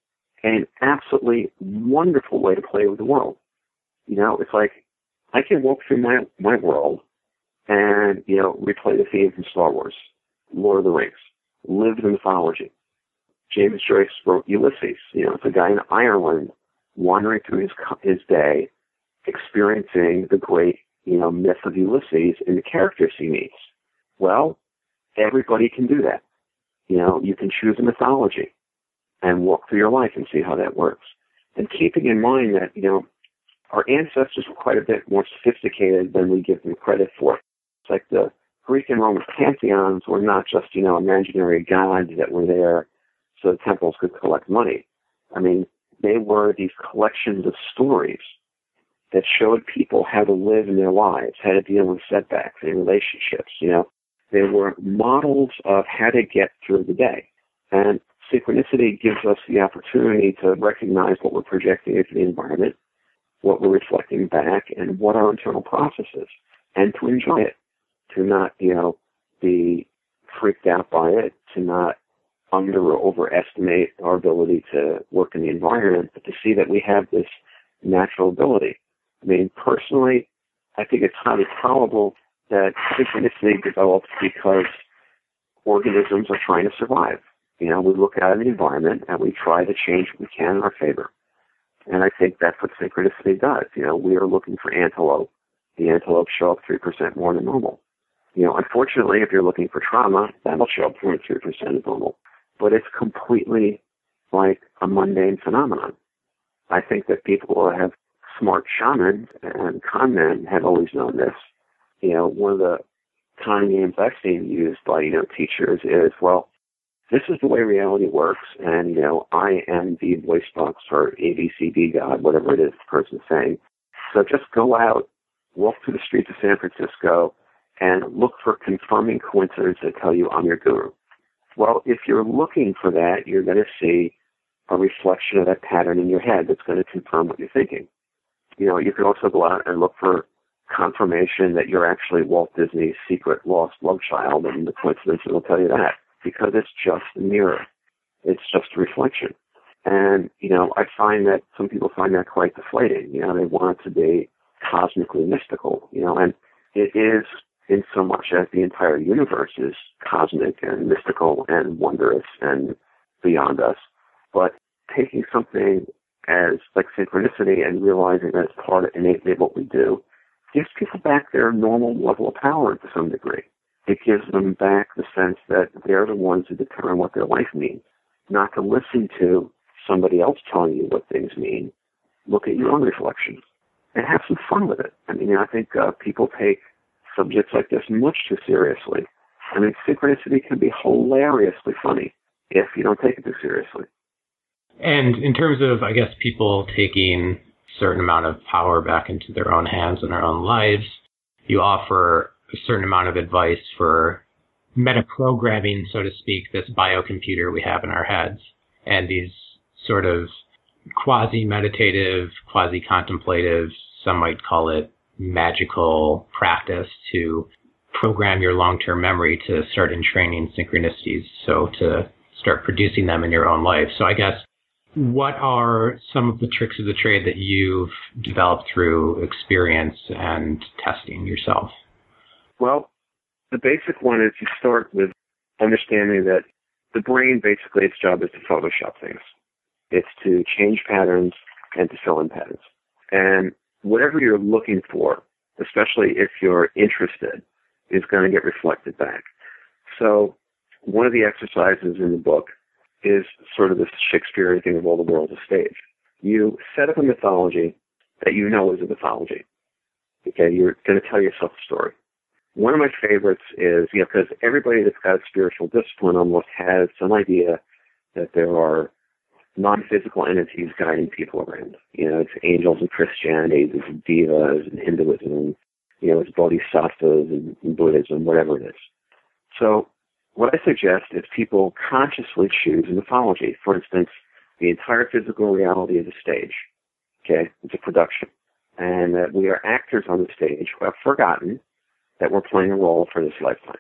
an absolutely wonderful way to play with the world. You know, it's like I can walk through my, my world and, you know, replay the theme from Star Wars, Lord of the Rings, live the mythology. James Joyce wrote Ulysses. You know, it's a guy in Ireland wandering through his his day, experiencing the great, you know, myth of Ulysses and the characters he meets. Well, everybody can do that. You know, you can choose a mythology and walk through your life and see how that works. And keeping in mind that, you know, our ancestors were quite a bit more sophisticated than we give them credit for. It's like the Greek and Roman pantheons were not just, you know, imaginary gods that were there so the temples could collect money. I mean, they were these collections of stories that showed people how to live in their lives, how to deal with setbacks in relationships, you know. They were models of how to get through the day. And synchronicity gives us the opportunity to recognize what we're projecting into the environment, what we're reflecting back, and what our internal process is, and to enjoy it, to not, you know, be freaked out by it, to not under or overestimate our ability to work in the environment, but to see that we have this natural ability. I mean, personally, I think it's highly probable that synchronicity develops because organisms are trying to survive. You know, we look out in the environment and we try to change what we can in our favor. And I think that's what synchronicity does. You know, we are looking for antelope. The antelope show up three percent more than normal. You know, unfortunately, if you're looking for trauma, that'll show up twenty-three percent as normal. But it's completely like a mundane phenomenon. I think that people who have smart shamans and con men have always known this. You know, one of the con games I've seen used by, you know, teachers is, well, this is the way reality works, and, you know, I am the voice box for A B C D God, whatever it is the person's saying. So just go out, walk through the streets of San Francisco, and look for confirming coincidences that tell you I'm your guru. Well, if you're looking for that, you're going to see a reflection of that pattern in your head that's going to confirm what you're thinking. You know, you could also go out and look for confirmation that you're actually Walt Disney's secret lost love child, and the coincidence will tell you that, because it's just a mirror. It's just a reflection. And, you know, I find that some people find that quite deflating. You know, they want it to be cosmically mystical, you know, and it is in so much as the entire universe is cosmic and mystical and wondrous and beyond us. But taking something as like synchronicity and realizing that it's part of innately what we do gives people back their normal level of power to some degree. It gives them back the sense that they're the ones who determine what their life means, not to listen to somebody else telling you what things mean. Look at your own reflections and have some fun with it. I mean, I think uh, people take subjects like this much too seriously. I mean, synchronicity can be hilariously funny if you don't take it too seriously. And in terms of, I guess, people taking a certain amount of power back into their own hands and their own lives, you offer a certain amount of advice for metaprogramming, so to speak, this biocomputer we have in our heads, and these sort of quasi-meditative, quasi-contemplative, some might call it magical practice to program your long-term memory to start entraining synchronicities, so to start producing them in your own life. So I guess, what are some of the tricks of the trade that you've developed through experience and testing yourself? Well, the basic one is you start with understanding that the brain, basically, its job is to Photoshop things. It's to change patterns and to fill in patterns. And whatever you're looking for, especially if you're interested, is going to get reflected back. So one of the exercises in the book is sort of this Shakespearean thing of all the world's a stage. You set up a mythology that you know is a mythology. Okay, you're going to tell yourself a story. One of my favorites is, you know, because everybody that's got a spiritual discipline almost has some idea that there are non-physical entities guiding people around. You know, it's angels in Christianity, there's devas in Hinduism, you know, it's bodhisattvas in, in Buddhism, whatever it is. So what I suggest is people consciously choose a mythology. For instance, the entire physical reality is a stage. Okay, it's a production. And that we are actors on the stage who have forgotten that we're playing a role for this lifetime.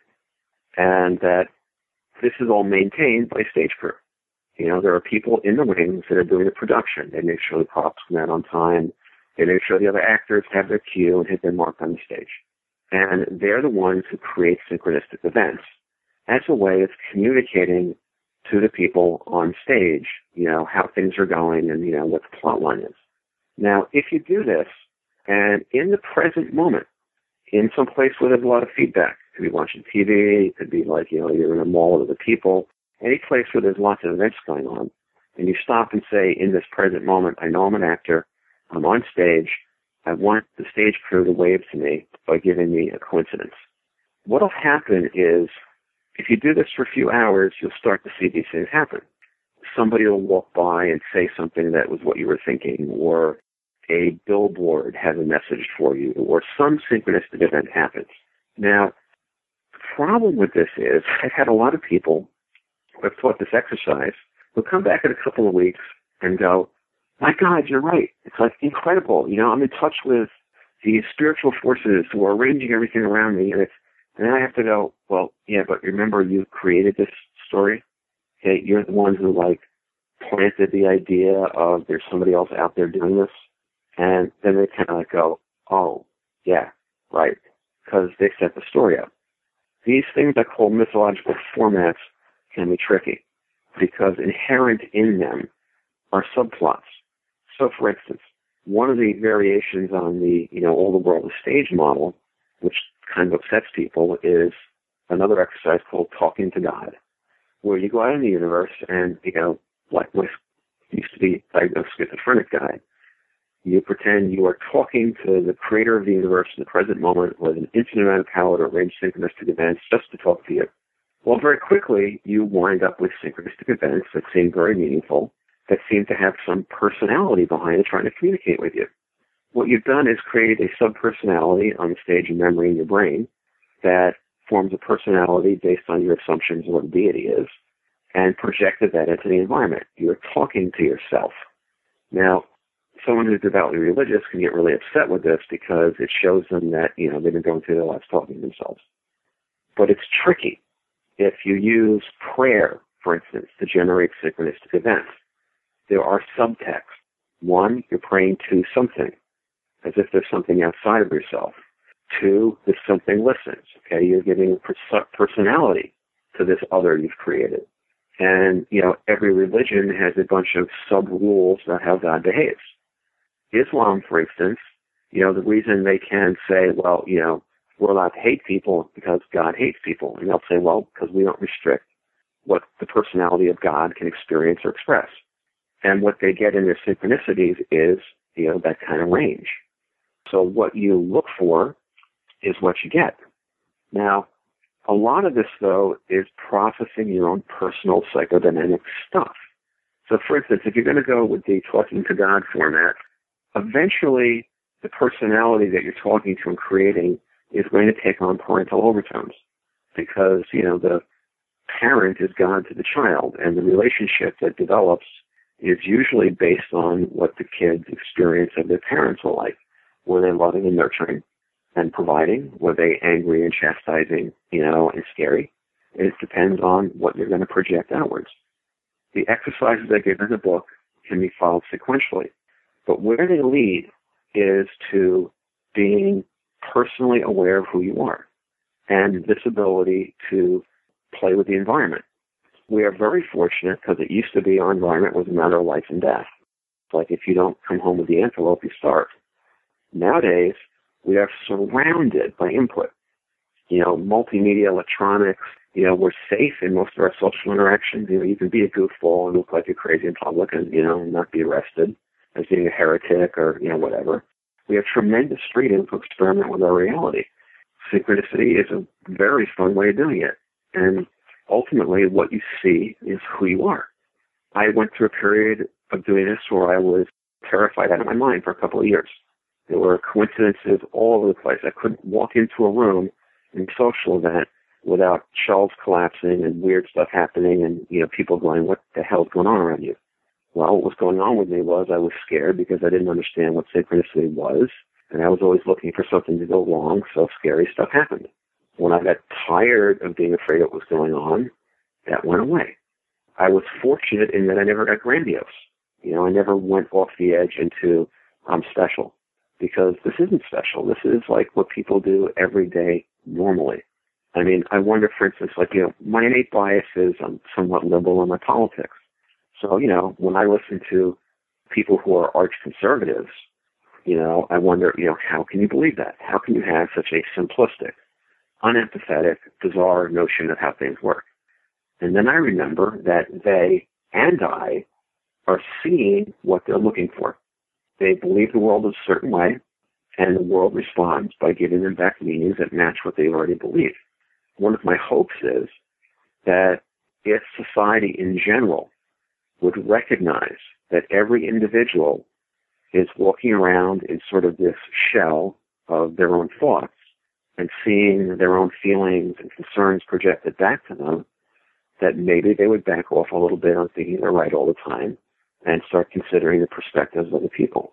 And that this is all maintained by stage crew. You know, there are people in the wings that are doing the production. They make sure the props come out on time. They make sure the other actors have their cue and hit their mark on the stage. And they're the ones who create synchronistic events as a way of communicating to the people on stage, you know, how things are going and, you know, what the plot line is. Now, if you do this, and in the present moment, in some place where there's a lot of feedback, it could be watching T V, it could be like, you know, you're in a mall with other people, any place where there's lots of events going on, and you stop and say, in this present moment, I know I'm an actor, I'm on stage, I want the stage crew to wave to me by giving me a coincidence. What'll happen is, if you do this for a few hours, you'll start to see these things happen. Somebody will walk by and say something that was what you were thinking, or a billboard has a message for you, or some synchronistic event happens. Now, the problem with this is, I've had a lot of people who have taught this exercise who come back in a couple of weeks and go, my God, you're right. It's like incredible. You know, I'm in touch with these spiritual forces who are arranging everything around me. And it's, and then I have to go, well, yeah, but remember you created this story? Okay, you're the one who like planted the idea of there's somebody else out there doing this. And then they kind of like go, oh, yeah, right, because they set the story up. These things I call mythological formats can be tricky because inherent in them are subplots. So, for instance, one of the variations on the, you know, all the world is stage model, which kind of upsets people, is another exercise called talking to God, where you go out in the universe and, you know, like my used to be diagnosed schizophrenic guy, you pretend you are talking to the creator of the universe in the present moment with an infinite amount of power to arrange synchronistic events just to talk to you. Well, very quickly, you wind up with synchronistic events that seem very meaningful, that seem to have some personality behind it trying to communicate with you. What you've done is create a sub-personality on the stage of memory in your brain that forms a personality based on your assumptions of what a deity is, and projected that into the environment. You're talking to yourself. Now, someone who's devoutly religious can get really upset with this because it shows them that, you know, they've been going through their lives talking to themselves. But it's tricky. If you use prayer, for instance, to generate synchronistic events, there are subtexts. One, you're praying to something, as if there's something outside of yourself. Two, that something listens. Okay, you're giving pers- personality to this other you've created. And, you know, every religion has a bunch of sub-rules about how God behaves. Islam, for instance, you know, the reason they can say, well, you know, we're allowed to hate people because God hates people. And they'll say, well, because we don't restrict what the personality of God can experience or express. And what they get in their synchronicities is, you know, that kind of range. So what you look for is what you get. Now, a lot of this, though, is processing your own personal psychodynamic stuff. So, for instance, if you're going to go with the talking to God format, eventually the personality that you're talking to and creating is going to take on parental overtones because, you know, the parent is God to the child, and the relationship that develops is usually based on what the kid's experience of their parents were like. Were they loving and nurturing and providing? Were they angry and chastising, you know, and scary? It depends on what you're going to project outwards. The exercises I give in the book can be followed sequentially, but where they lead is to being personally aware of who you are and this ability to play with the environment. We are very fortunate because it used to be our environment was a matter of life and death. It's like if you don't come home with the antelope, you starve. Nowadays, we are surrounded by input. You know, multimedia, electronics, you know, we're safe in most of our social interactions. You know, you can be a goofball and look like you're crazy in public and, you know, not be arrested as being a heretic or, you know, whatever. we have tremendous freedom to experiment with our reality. Synchronicity is a very fun way of doing it. And ultimately, what you see is who you are. I went through a period of doing this where I was terrified out of my mind for a couple of years. There were coincidences all over the place. I couldn't walk into a room in a social event without shelves collapsing and weird stuff happening and, you know, people going, what the hell's going on around you? Well, what was going on with me was I was scared because I didn't understand what synchronicity was, and I was always looking for something to go wrong, so scary stuff happened. When I got tired of being afraid of what was going on, that went away. I was fortunate in that I never got grandiose. You know, I never went off the edge into, I'm special, because this isn't special. This is like what people do every day normally. I mean, I wonder, for instance, like, you know, my innate bias is I'm somewhat liberal in my politics. So, you know, when I listen to people who are arch conservatives, you know, I wonder, you know, how can you believe that? How can you have such a simplistic, unempathetic, bizarre notion of how things work? And then I remember that they and I are seeing what they're looking for. They believe the world is a certain way, and the world responds by giving them back meanings that match what they already believe. One of my hopes is that if society in general would recognize that every individual is walking around in sort of this shell of their own thoughts and seeing their own feelings and concerns projected back to them, that maybe they would back off a little bit on thinking they're right all the time and start considering the perspectives of the people.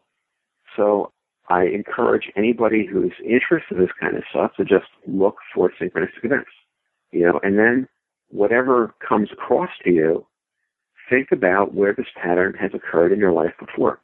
So I encourage anybody who's interested in this kind of stuff to just look for synchronistic events, you know, and then whatever comes across to you, think about where this pattern has occurred in your life before.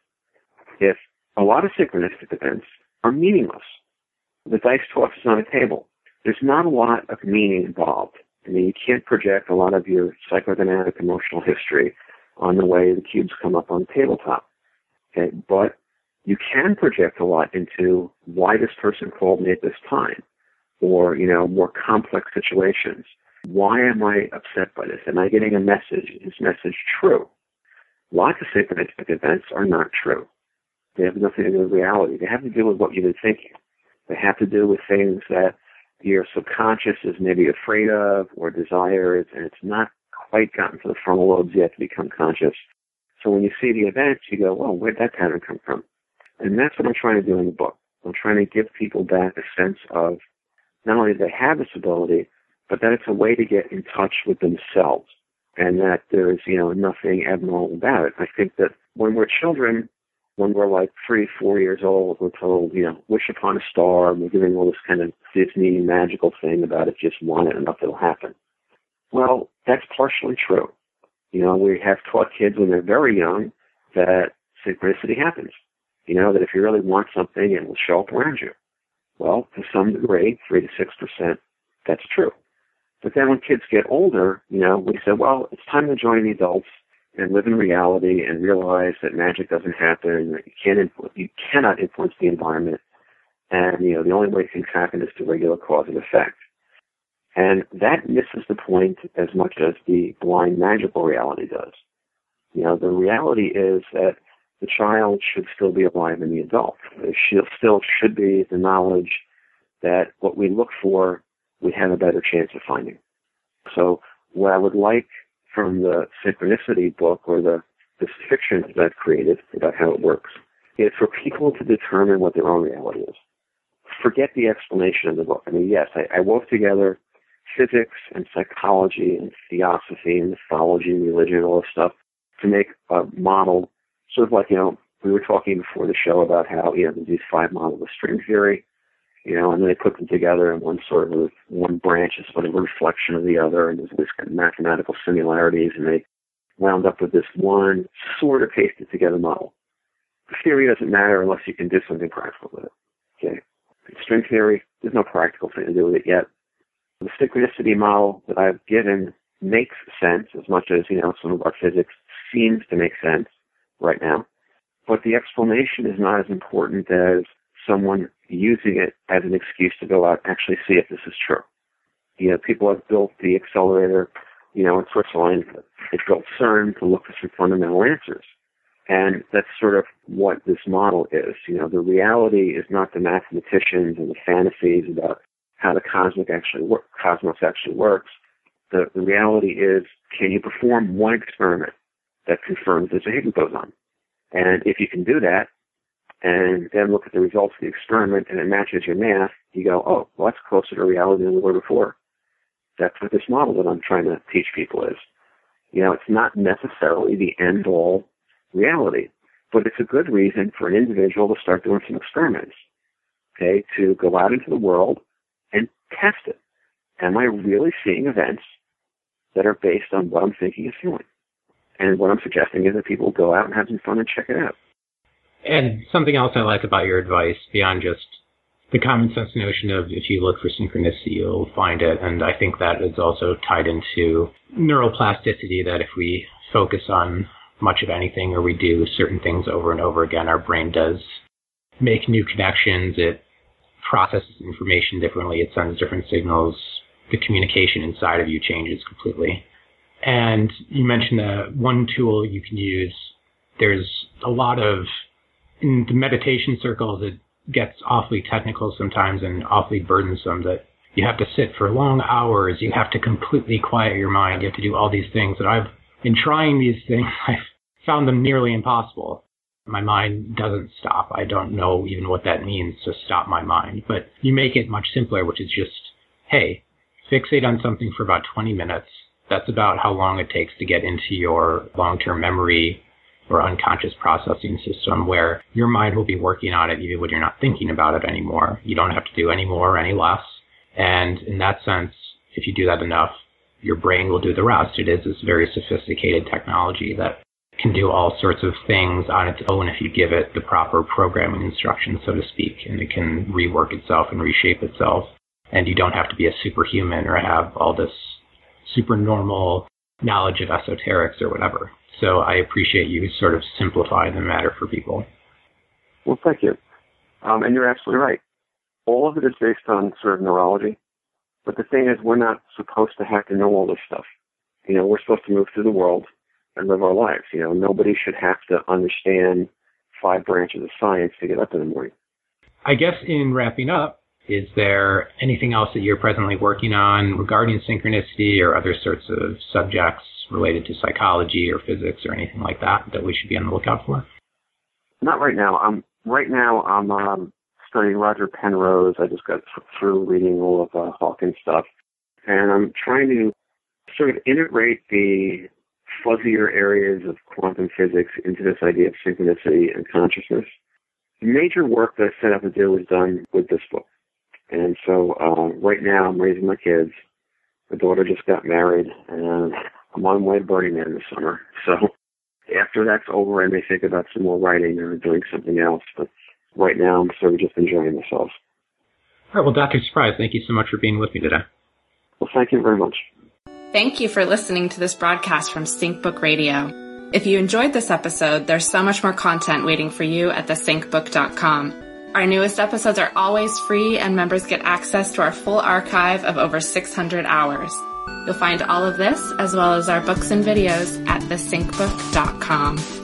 If a lot of synchronistic events are meaningless, the dice toss is on a table. There's not a lot of meaning involved. I mean, you can't project a lot of your psychodynamic emotional history on the way the cubes come up on the tabletop. Okay? But you can project a lot into why this person called me at this time, or, you know, more complex situations. Why am I upset by this? Am I getting a message? Is this message true? Lots of synchronistic events are not true. They have nothing to do with reality. They have to do with what you've been thinking. They have to do with things that your subconscious is maybe afraid of or desires, and it's not quite gotten to the frontal lobes yet to become conscious. So when you see the events, you go, well, where'd that pattern come from? And that's what I'm trying to do in the book. I'm trying to give people back a sense of not only do they have this ability, but that it's a way to get in touch with themselves, and that there's, you know, nothing abnormal about it. I think that when we're children, when we're like three, four years old, we're told, you know, wish upon a star, and we're giving all this kind of Disney magical thing about if you just want it, enough it'll happen. Well, that's partially true. You know, we have taught kids when they're very young that synchronicity happens. You know, that if you really want something, it will show up around you. Well, to some degree, three to six percent, that's true. But then when kids get older, you know, we say, well, it's time to join the adults and live in reality and realize that magic doesn't happen, that you can't influ- you cannot influence the environment, and, you know, the only way things happen is through regular cause and effect. And that misses the point as much as the blind magical reality does. You know, the reality is that the child should still be alive in the adult. There still should be the knowledge that what we look for, we have a better chance of finding. So what I would like from the synchronicity book, or the this fiction that I've created about how it works, is for people to determine what their own reality is. Forget the explanation of the book. I mean, yes, I, I wove together physics and psychology and theosophy and mythology and religion, all this stuff, to make a model, sort of like, you know, we were talking before the show about how, you know, there's these five models of string theory, you know, and then they put them together, and one sort of, one branch is sort of a reflection of the other, and there's this kind of mathematical similarities, and they wound up with this one sort of pasted together model. The theory doesn't matter unless you can do something practical with it. Okay? String theory, there's no practical thing to do with it yet. The synchronicity model that I've given makes sense as much as, you know, some of our physics seems to make sense right now. But the explanation is not as important as someone using it as an excuse to go out and actually see if this is true. You know, people have built the accelerator, you know, in Switzerland. They built CERN to look for some fundamental answers. And that's sort of what this model is. You know, the reality is not the mathematicians and the fantasies about how the cosmic actually work, cosmos actually works. The, the reality is, can you perform one experiment that confirms there's a Higgs boson? And if you can do that, and then look at the results of the experiment and it matches your math, you go, oh, well, that's closer to reality than we were before. That's what this model that I'm trying to teach people is. You know, it's not necessarily the end-all reality, but it's a good reason for an individual to start doing some experiments, okay, to go out into the world and test it. Am I really seeing events that are based on what I'm thinking and feeling? And what I'm suggesting is that people go out and have some fun and check it out. And something else I like about your advice, beyond just the common sense notion of if you look for synchronicity, you'll find it. And I think that is also tied into neuroplasticity, that if we focus on much of anything or we do certain things over and over again, our brain does make new connections. It processes information differently. It sends different signals. The communication inside of you changes completely. And you mentioned that one tool you can use. There's a lot of, in the meditation circles, it gets awfully technical sometimes and awfully burdensome, that you have to sit for long hours. You have to completely quiet your mind. You have to do all these things. And I've been trying these things. I've found them nearly impossible. My mind doesn't stop. I don't know even what that means, to stop my mind. But you make it much simpler, which is just, hey, fixate on something for about twenty minutes. That's about how long it takes to get into your long-term memory or unconscious processing system, where your mind will be working on it even when you're not thinking about it anymore. You don't have to do any more or any less. And in that sense, if you do that enough, your brain will do the rest. It is this very sophisticated technology that can do all sorts of things on its own if you give it the proper programming instructions, so to speak, and it can rework itself and reshape itself. And you don't have to be a superhuman or have all this super normal knowledge of esoterics or whatever. So I appreciate you sort of simplifying the matter for people. Well, thank you. Um, and you're absolutely right. All of it is based on sort of neurology. But the thing is, we're not supposed to have to know all this stuff. You know, we're supposed to move through the world and live our lives. You know, nobody should have to understand five branches of science to get up in the morning. I guess in wrapping up, is there anything else that you're presently working on regarding synchronicity or other sorts of subjects related to psychology or physics or anything like that that we should be on the lookout for? Not right now. Um, right now I'm um, studying Roger Penrose. I just got through reading all of uh, Hawkins stuff. And I'm trying to sort of integrate the fuzzier areas of quantum physics into this idea of synchronicity and consciousness. The major work that I set out to do was done with this book. And so uh, right now I'm raising my kids. The daughter just got married, and I'm on my way to Burning Man this summer. So after that's over, I may think about some more writing or doing something else. But right now I'm sort of just enjoying myself. All right, well, Doctor Surprise, thank you so much for being with me today. Well, thank you very much. Thank you for listening to this broadcast from SyncBook Radio. If you enjoyed this episode, there's so much more content waiting for you at the sync book dot com. Our newest episodes are always free, and members get access to our full archive of over six hundred hours. You'll find all of this, as well as our books and videos, at the sync book dot com.